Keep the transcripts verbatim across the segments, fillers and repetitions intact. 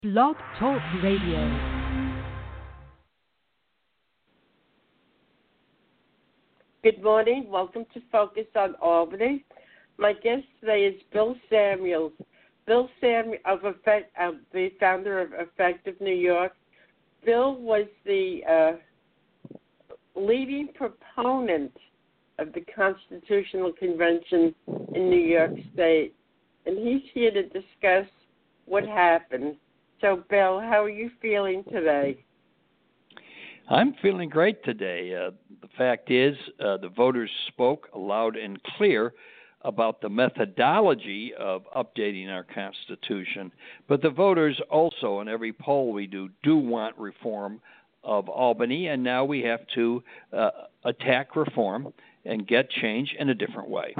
Blog Talk Radio. Good morning. Welcome to Focus on Albany. My guest today is Bill Samuels. Bill Samuels, of Effect, uh, the founder of Effective New York. Bill was the uh, leading proponent of the Constitutional Convention in New York State, and he's here to discuss what happened. So, Bill, how are you feeling today? I'm feeling great today. Uh, the fact is, uh, the voters spoke loud and clear about the methodology of updating our Constitution, but the voters also, in every poll we do, do want reform of Albany, and now we have to uh, attack reform and get change in a different way.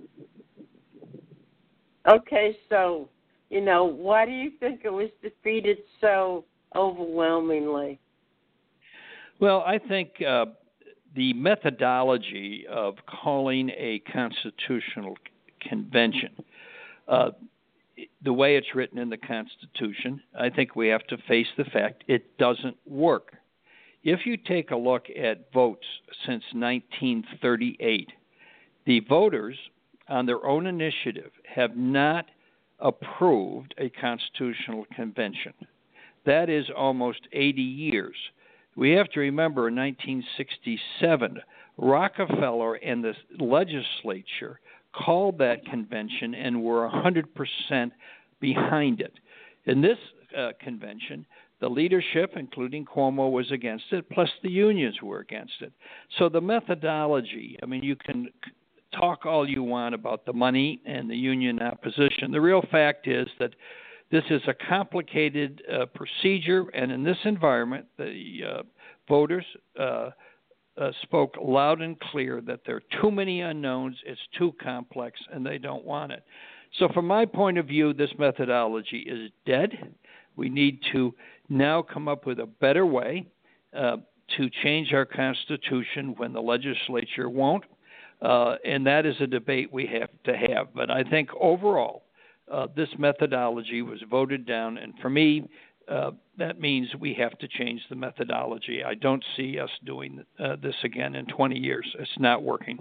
Okay, so, you know, why do you think it was defeated so overwhelmingly? Well, I think uh, the methodology of calling a constitutional convention, uh, the way it's written in the Constitution, I think we have to face the fact it doesn't work. If you take a look at votes since nineteen thirty-eight, the voters, on their own initiative, have not approved a constitutional convention. That is almost eighty years. We have to remember in nineteen sixty-seven, Rockefeller and the legislature called that convention and were one hundred percent behind it. In this uh, convention, the leadership, including Cuomo, was against it, plus the unions were against it. So the methodology, I mean, you can talk all you want about the money and the union opposition. The real fact is that this is a complicated uh, procedure, and in this environment, the uh, voters uh, uh, spoke loud and clear that there are too many unknowns, it's too complex, and they don't want it. So from my point of view, this methodology is dead. We need to now come up with a better way uh, to change our Constitution when the legislature won't, uh, and that is a debate we have to have. But I think overall, Uh, this methodology was voted down, and for me, uh, that means we have to change the methodology. I don't see us doing uh, this again in twenty years. It's not working.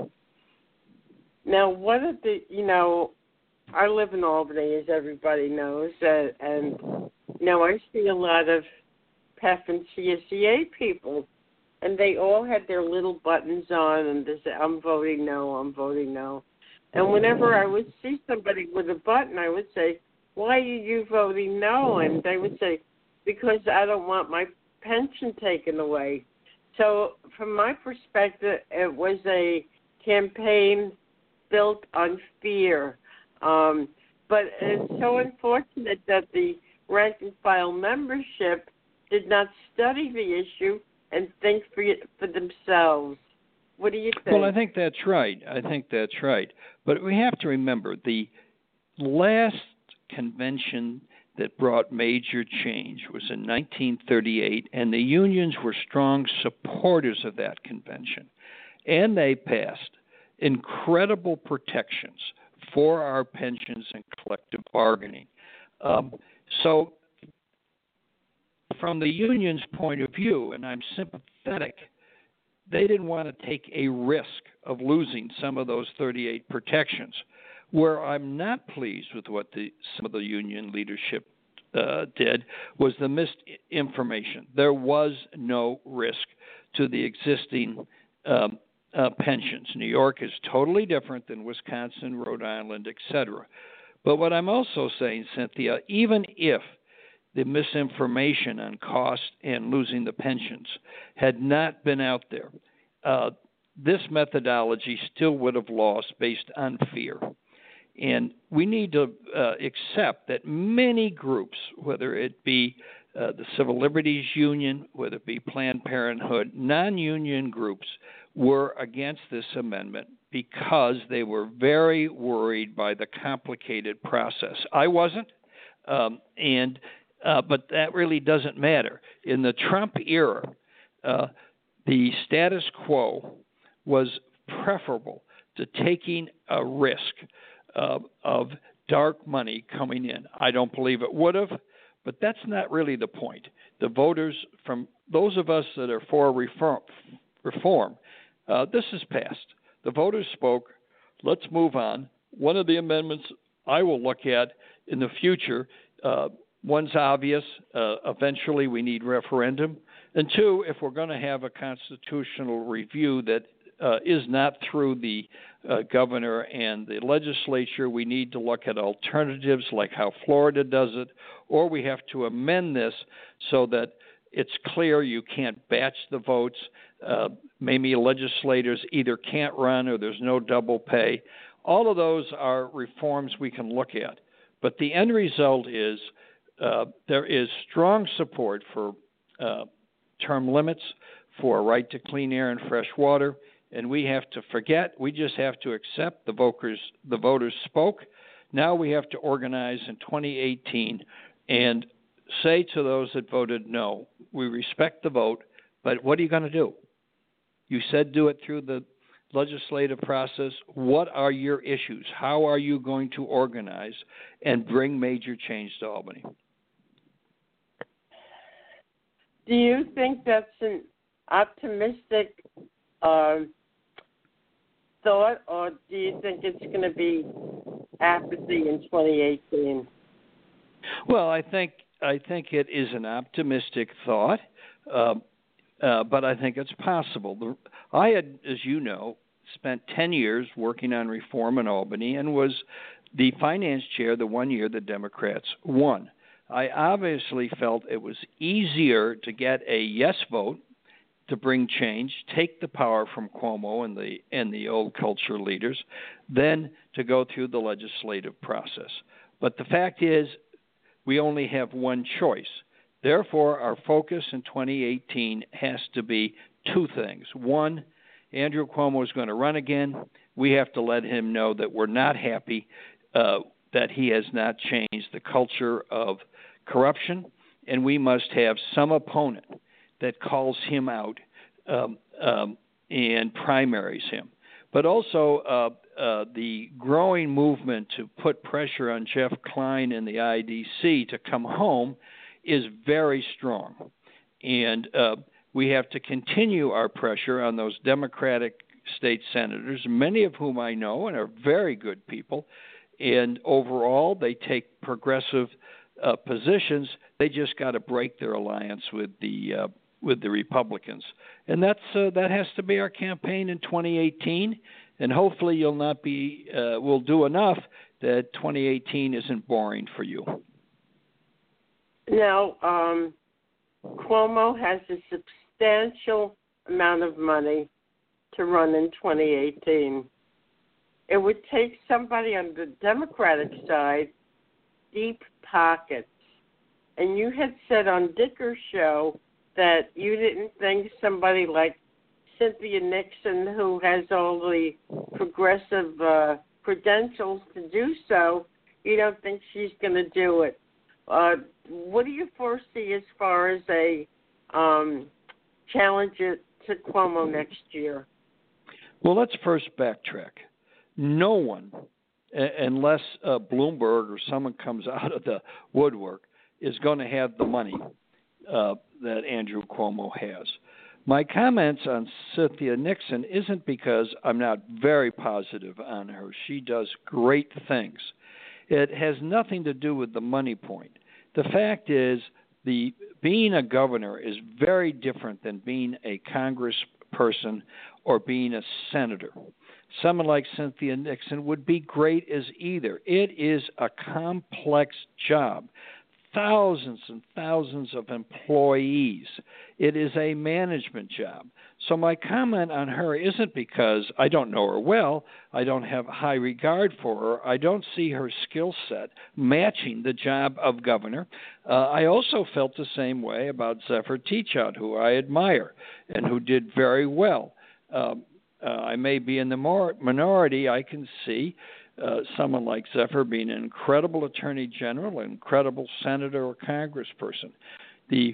Now, what are the, you know, I live in Albany, as everybody knows, uh, and, you know, I see a lot of P E F and C S E A people, and they all had their little buttons on, and they say, I'm voting no, I'm voting no. And whenever I would see somebody with a button, I would say, why are you voting no? And they would say, because I don't want my pension taken away. So from my perspective, it was a campaign built on fear. Um, but it's so unfortunate that the rank and file membership did not study the issue and think for, for themselves. What do you think? Well, I think that's right. I think that's right. But we have to remember the last convention that brought major change was in nineteen thirty-eight, and the unions were strong supporters of that convention. And they passed incredible protections for our pensions and collective bargaining. Um, so from the union's point of view, and I'm sympathetic, they didn't want to take a risk of losing some of those thirty-eight protections. Where I'm not pleased with what the, some of the union leadership uh, did was the misinformation. There was no risk to the existing um, uh, pensions. New York is totally different than Wisconsin, Rhode Island, et cetera. But what I'm also saying, Cynthia, even if the misinformation on cost and losing the pensions had not been out there, uh, this methodology still would have lost based on fear. And we need to uh, accept that many groups, whether it be uh, the Civil Liberties Union, whether it be Planned Parenthood, non-union groups were against this amendment because they were very worried by the complicated process. I wasn't, um, and Uh, but that really doesn't matter. In the Trump era, uh, the status quo was preferable to taking a risk uh, of dark money coming in. I don't believe it would have, But that's not really the point. The voters, from those of us that are for reform, reform uh, this is passed. The voters spoke. Let's move on. One of the amendments I will look at in the future, uh, one's obvious. Uh, eventually, we need referendum. And two, if we're going to have a constitutional review that uh, is not through the uh, governor and the legislature, we need to look at alternatives like how Florida does it, or we have to amend this so that it's clear you can't batch the votes. Uh, maybe legislators either can't run or there's no double pay. All of those are reforms we can look at. But the end result is uh, there is strong support for uh, term limits, for a right to clean air and fresh water, and we have to forget, we just have to accept the voters, the voters spoke. Now we have to organize in twenty eighteen and say to those that voted no, we respect the vote, but what are you going to do? You said do it through the legislative process. What are your issues? How are you going to organize and bring major change to Albany? Do you think that's an optimistic uh, thought, or do you think it's going to be apathy in twenty eighteen? Well, I think I think it is an optimistic thought, uh, uh, but I think it's possible. The, I had, as you know, spent ten years working on reform in Albany and was the finance chair the one year the Democrats won. I obviously felt it was easier to get a yes vote to bring change, take the power from Cuomo and the and the old culture leaders, than to go through the legislative process. But the fact is, we only have one choice. Therefore, our focus in twenty eighteen has to be two things. One, Andrew Cuomo is going to run again. We have to let him know that we're not happy uh, that he has not changed the culture of corruption, and we must have some opponent that calls him out um, um, and primaries him. But also uh, uh, the growing movement to put pressure on Jeff Klein and the I D C to come home is very strong. And uh, we have to continue our pressure on those Democratic state senators, many of whom I know and are very good people. And overall, they take progressive uh, positions. They just got to break their alliance with the uh, with the Republicans, and that's uh, that has to be our campaign in twenty eighteen. And hopefully, you'll not be uh, we'll do enough that twenty eighteen isn't boring for you. Now, um, Cuomo has a substantial amount of money to run in twenty eighteen. It would take somebody on the Democratic side deep pockets. And you had said on Dicker's show that you didn't think somebody like Cynthia Nixon, who has all the progressive uh, credentials to do so, you don't think she's going to do it. Uh, what do you foresee as far as a um, challenge to Cuomo next year? Well, let's first backtrack. No one, unless uh, Bloomberg or someone comes out of the woodwork, is going to have the money uh, that Andrew Cuomo has. My comments on Cynthia Nixon isn't because I'm not very positive on her. She does great things. It has nothing to do with the money point. The fact is, the being a governor is very different than being a congressperson or being a senator. Someone like Cynthia Nixon would be great as either. It is a complex job. Thousands and thousands of employees. It is a management job. So my comment on her isn't because I don't know her well, I don't have high regard for her, I don't see her skill set matching the job of governor. Uh, I also felt the same way about Zephyr Teachout, who I admire and who did very well. Um, uh, I may be in the more minority. I can see Uh, someone like Zephyr being an incredible attorney general, an incredible senator or congressperson. The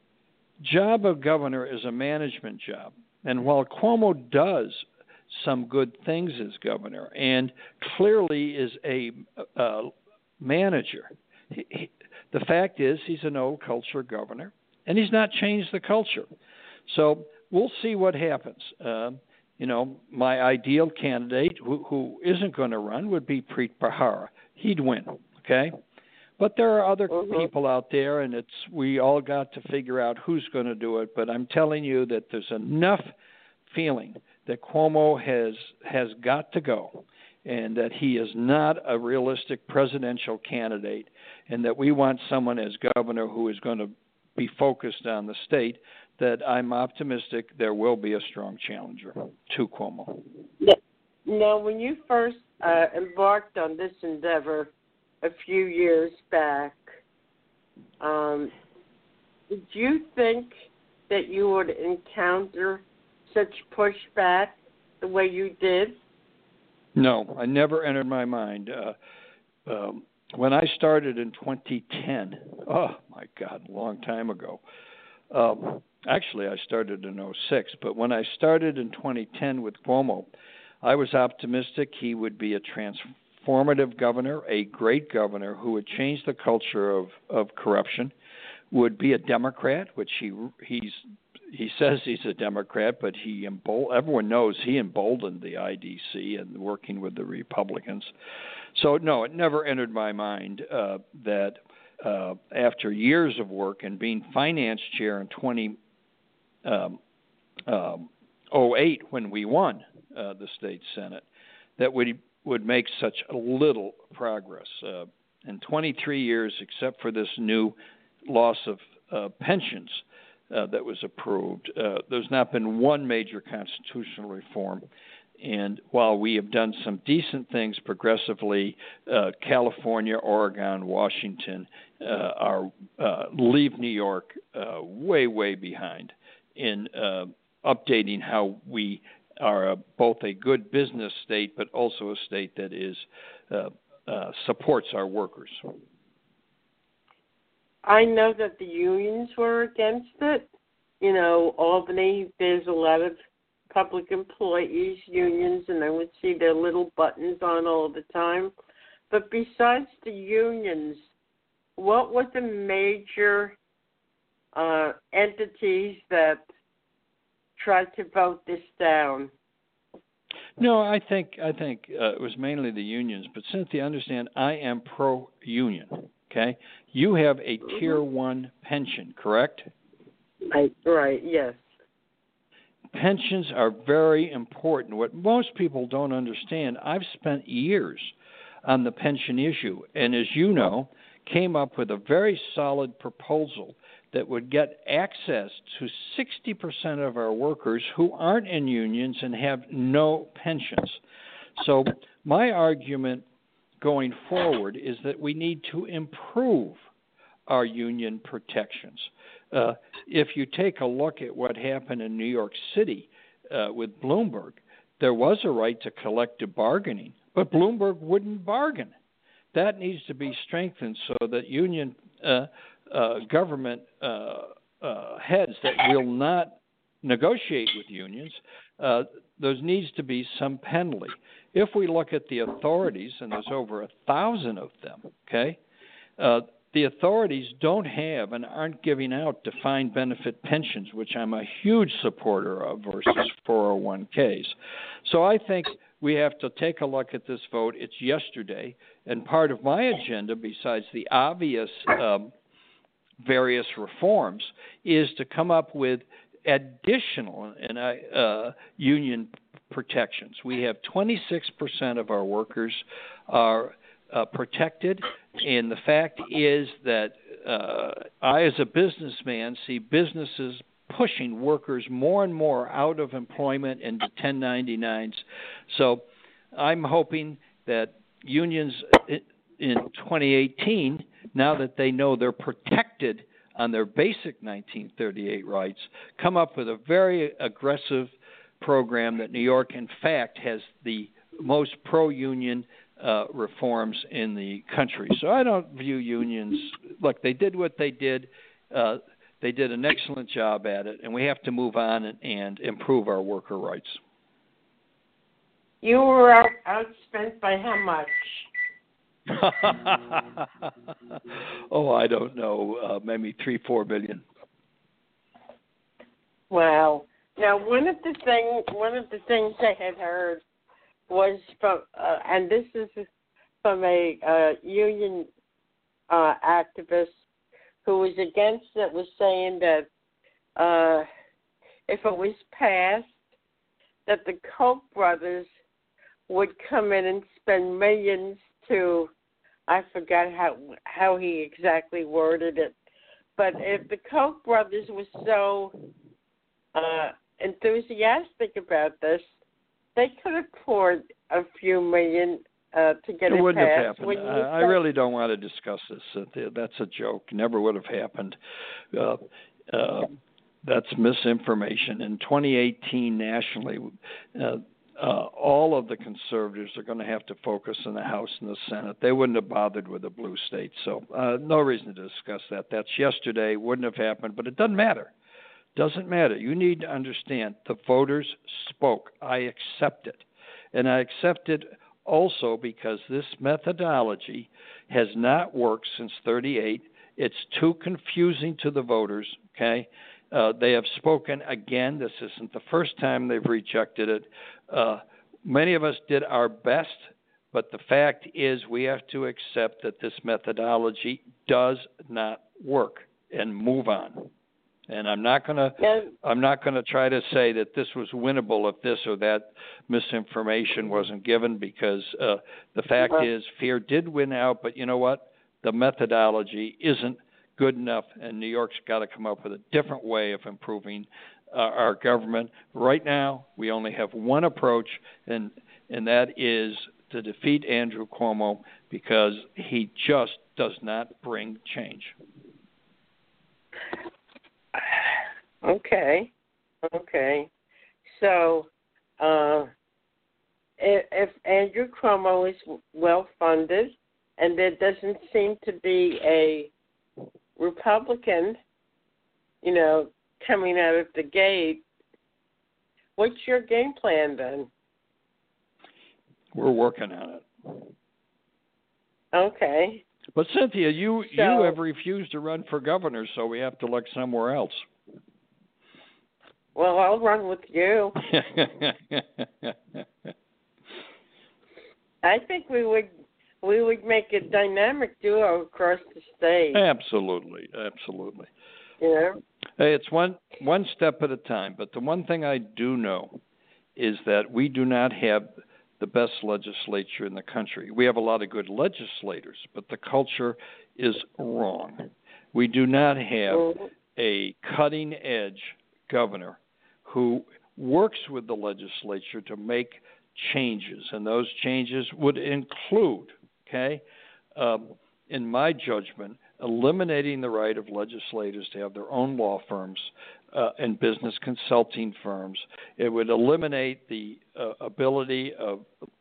job of governor is a management job. And while Cuomo does some good things as governor and clearly is a uh, manager, he, he, the fact is he's an old culture governor, and he's not changed the culture. So we'll see what happens. Uh, you know, my ideal candidate who, who isn't going to run would be Preet Bharara. He'd win, okay? But there are other mm-hmm. people out there, and it's we all got to figure out who's going to do it. But I'm telling you that there's enough feeling that Cuomo has has got to go, and that he is not a realistic presidential candidate, and that we want someone as governor who is going to be focused on the state, that I'm optimistic there will be a strong challenger to Cuomo. Now, when you first uh, embarked on this endeavor a few years back, um, did you think that you would encounter such pushback the way you did? No, I never entered my mind. Uh, um, when I started in twenty ten, oh my God, a long time ago. Um, actually, I started in oh six, but when I started in twenty ten with Cuomo, I was optimistic he would be a transformative governor, a great governor who would change the culture of, of corruption, would be a Democrat, which he he's he says he's a Democrat, but he embol- everyone knows he emboldened the I D C and working with the Republicans. So, no, it never entered my mind uh, that uh, after years of work and being finance chair in twenty oh eight when we won uh, the state Senate, that we would make such a little progress. Uh, in twenty-three years, except for this new loss of uh, pensions, Uh, that was approved. Uh, there's not been one major constitutional reform. And while we have done some decent things progressively, uh, California, Oregon, Washington uh, are uh, leave New York uh, way, way behind in uh, updating how we are a, both a good business state, but also a state that is uh, uh, supports our workers. I know that the unions were against it. You know, Albany, there's a lot of public employees unions, and I would see their little buttons on all the time. But besides the unions, what were the major uh, entities that tried to vote this down? No, I think I think uh, it was mainly the unions. But Cynthia, understand, I am pro-union. Okay, you have a tier one pension, correct? Right, right, yes. Pensions are very important. What most people don't understand, I've spent years on the pension issue, and as you know, came up with a very solid proposal that would get access to sixty percent of our workers who aren't in unions and have no pensions. So my argument going forward is that we need to improve our union protections. Uh, if you take a look at what happened in New York City uh, with Bloomberg, there was a right to collective bargaining, but Bloomberg wouldn't bargain. That needs to be strengthened so that union uh, uh, government uh, uh, heads that will not negotiate with unions, uh, there needs to be some penalty. If we look at the authorities, and there's over a thousand of them, okay, uh, the authorities don't have and aren't giving out defined benefit pensions, which I'm a huge supporter of, versus four oh one k's. So I think we have to take a look at this vote. It's yesterday, and part of my agenda, besides the obvious um, various reforms, is to come up with additional and uh, union protections. We have twenty-six percent of our workers are uh, protected, and the fact is that uh, I, as a businessman, see businesses pushing workers more and more out of employment into ten ninety-nines. So I'm hoping that unions in twenty eighteen, now that they know they're protected on their basic nineteen thirty-eight rights, come up with a very aggressive program that New York, in fact, has the most pro-union uh, reforms in the country. So I don't view unions, look, they did what they did. Uh, they did an excellent job at it, and we have to move on and, and improve our worker rights. You were out, outspent by how much? Oh, I don't know. Uh, maybe three, four billion. Wow. Now, one of the thing, one of the things I had heard was from, uh, and this is from a uh, union uh, activist who was against it, was saying that uh, if it was passed, that the Koch brothers would come in and spend millions to, I forgot how how he exactly worded it, but if the Koch brothers were so uh, enthusiastic about this, they could have poured a few million uh, to get it it wouldn't passed. have happened. I, I really don't want to discuss this. Cynthia. That's a joke. Never would have happened. Uh, uh, that's misinformation. In twenty eighteen, nationally, uh, uh, all of the conservatives are going to have to focus on the House and the Senate. They wouldn't have bothered with the blue states. So uh, no reason to discuss that. That's yesterday. Wouldn't have happened, but it doesn't matter. Doesn't matter. You need to understand the voters spoke. I accept it. And I accept it also because this methodology has not worked since thirty-eight. It's too confusing to the voters, okay? Uh, they have spoken again. This isn't the first time they've rejected it. Uh, many of us did our best, but the fact is we have to accept that this methodology does not work and move on. And I'm not going to I'm not going to try to say that this was winnable if this or that misinformation wasn't given, because uh, the fact uh-huh. is fear did win out. But you know what? The methodology isn't good enough, and New York's got to come up with a different way of improving uh, our government. Right now, we only have one approach, and and that is to defeat Andrew Cuomo, because he just does not bring change. Okay, okay. So, uh, if, if Andrew Cuomo is well funded, and there doesn't seem to be a Republican, you know, coming out of the gate, what's your game plan then? We're working on it. Okay. But Cynthia, you so, you have refused to run for governor, so we have to look somewhere else. Well, I'll run with you. I think we would we would make a dynamic duo across the state. Absolutely, absolutely. Yeah. Hey, it's one one step at a time. But the one thing I do know is that we do not have the best legislature in the country. We have a lot of good legislators, but the culture is wrong. We do not have mm-hmm. a cutting-edge governor who works with the legislature to make changes, and those changes would include, okay, um, in my judgment, eliminating the right of legislators to have their own law firms uh, and business consulting firms. It would eliminate the uh, ability of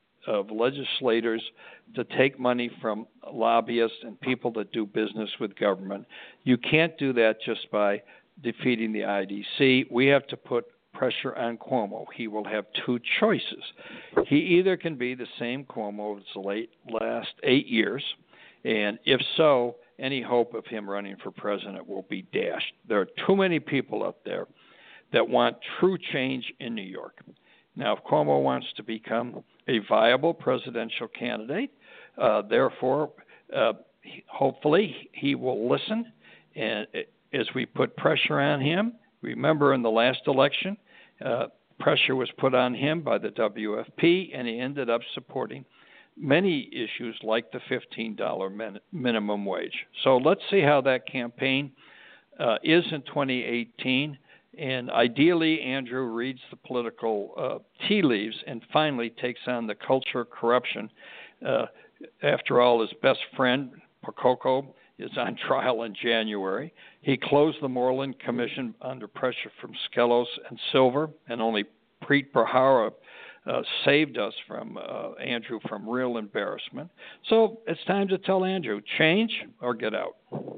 of legislators to take money from lobbyists and people that do business with government. You can't do that just by defeating the I D C. We have to put pressure on Cuomo. He will have two choices. He either can be the same Cuomo as the late, last eight years, and if so, any hope of him running for president will be dashed. There are too many people up there that want true change in New York. Now, if Cuomo wants to become a viable presidential candidate, uh, therefore, uh, hopefully he will listen, and as we put pressure on him, remember in the last election, uh, pressure was put on him by the W F P, and he ended up supporting many issues like the fifteen dollars min- minimum wage. So let's see how that campaign uh, is in twenty eighteen. And ideally, Andrew reads the political uh, tea leaves and finally takes on the culture of corruption. Uh, after all, his best friend, Percoco, is on trial in January. He closed the Moreland Commission under pressure from Skelos and Silver, and only Preet Bharara uh, saved us from uh, Andrew from real embarrassment. So it's time to tell Andrew, change or get out.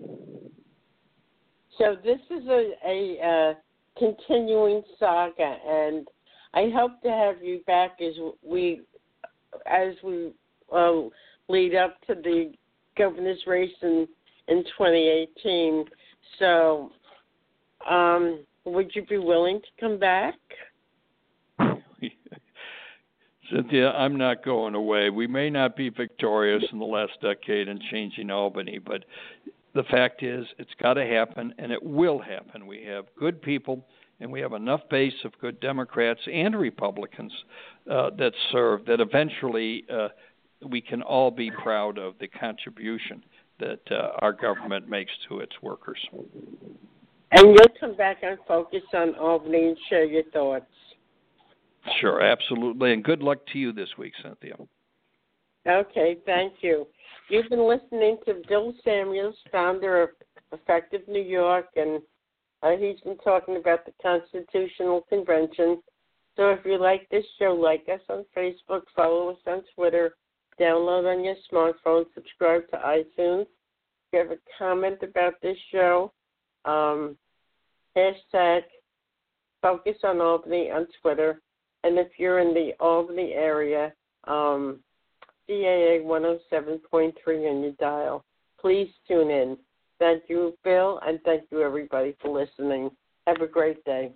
So this is a, a uh, continuing saga, and I hope to have you back as we as we uh, lead up to the governor's race in, in twenty eighteen. So, um, would you be willing to come back? Cynthia, I'm not going away. We may not be victorious in the last decade in changing Albany, but the fact is it's got to happen, and it will happen. We have good people, and we have enough base of good Democrats and Republicans uh, that serve that eventually uh, we can all be proud of the contribution that uh, our government makes to its workers. And you'll come back and focus on Albany and share your thoughts. Sure, absolutely. And good luck to you this week, Cynthia. Okay, thank you. You've been listening to Bill Samuels, founder of Effective New York, and uh, he's been talking about the Constitutional Convention. So if you like this show, like us on Facebook, follow us on Twitter, download on your smartphone, subscribe to iTunes. If you have a comment about this show, um, hashtag Focus on Albany on Twitter. And if you're in the Albany area, um, C A A one oh seven point three on your dial. Please tune in. Thank you, Bill, and thank you, everybody, for listening. Have a great day.